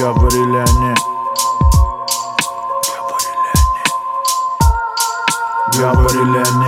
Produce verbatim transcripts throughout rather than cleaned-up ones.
говорили они. Говорили они.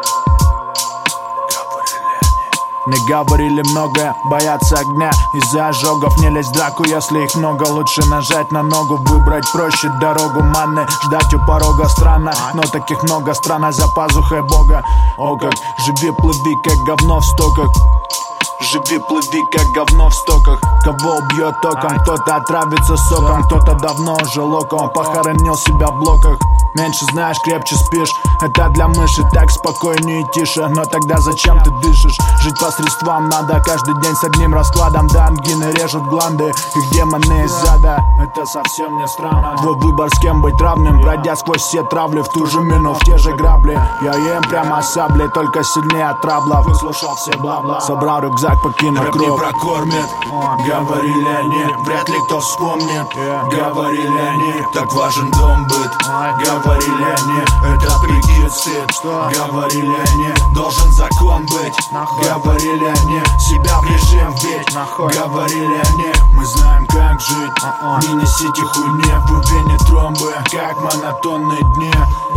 Мне говорили многое, боятся огня. Из-за ожогов не лезь в драку, если их много. Лучше нажать на ногу, выбрать проще дорогу манны. Ждать у порога странно, но таких много. Страна за пазухой Бога. О как, живи, плыви, как говно в стоках. Живи, плыви, как говно в стоках. Кого убьет током, кто-то отравится соком. Кто-то давно уже локом похоронил себя в блоках. Меньше знаешь, крепче спишь. Это для мыши, так спокойнее и тише. Но тогда зачем ты дышишь? Жить по средствам надо, каждый день с одним раскладом. Да, ангины режут гланды, их демоны из зада. Это совсем не странно. Твой выбор, с кем быть равным, пройдя сквозь все травли, в ту же мину, в те же грабли. Я ем прямо саблей, только сильнее от трабла. Выслушал все бла-бла, собрал рюкзак, покинул кровь. Рэп не прокормит, говорили они. Вряд ли кто вспомнит, говорили они. Так важен дом быт, говорили они. Это прикид стыд, говорили они. Должен закон быть, говорили они. Себя в режим вбить, говорили они. Мы знаем, как жить, не несите хуйни. В вене тромбы, как монотонные дни.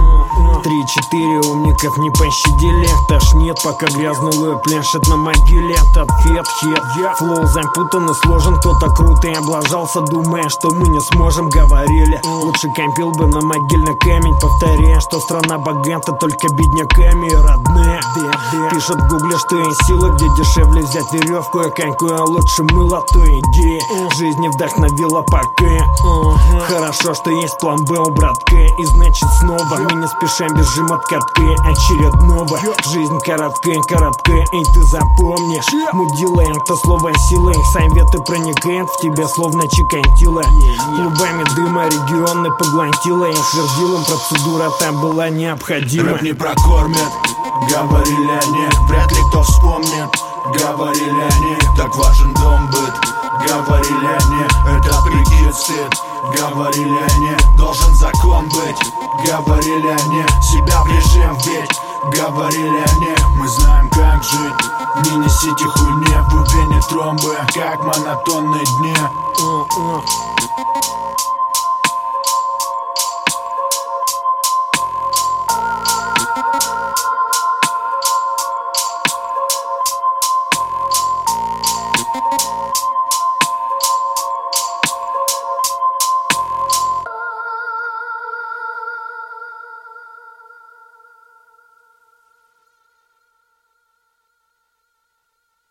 Три-четыре умников не пощадили. Тошнит, пока грязнулый пляшет на могиле. Этот фет, хет, флоу запутан и сложен. Кто-то круто и облажался, думая, что мы не сможем. Говорили, лучше копил бы на могильный камень. Повторяя, что страна богата только бедняками. Родные пишут в гугле, что есть сила, где дешевле взять веревку и коньку, а лучше мыло. То идея жизни вдохновила пока. Хорошо, что есть план Б у братка. И значит снова мы не спешим, бежим от катка очередного. Жизнь короткая, короткая, и ты запомнишь. Мы делаем то слово сила, их советы проникают в тебя словно чикантила. Клубами дыма регионы поглотила. И твердилом процедура там была необходима. Рэп не прокормит, говорили они. Вряд ли кто вспомнит, говорили они. Так важен дом быт, говорили они. Это прикид стыд, говорили они. Должен закон быть, говорили они. Себя в режим вбить, говорили они. Мы знаем, как жить, не несите хуйни. В вене тромбы, как монотонные дни.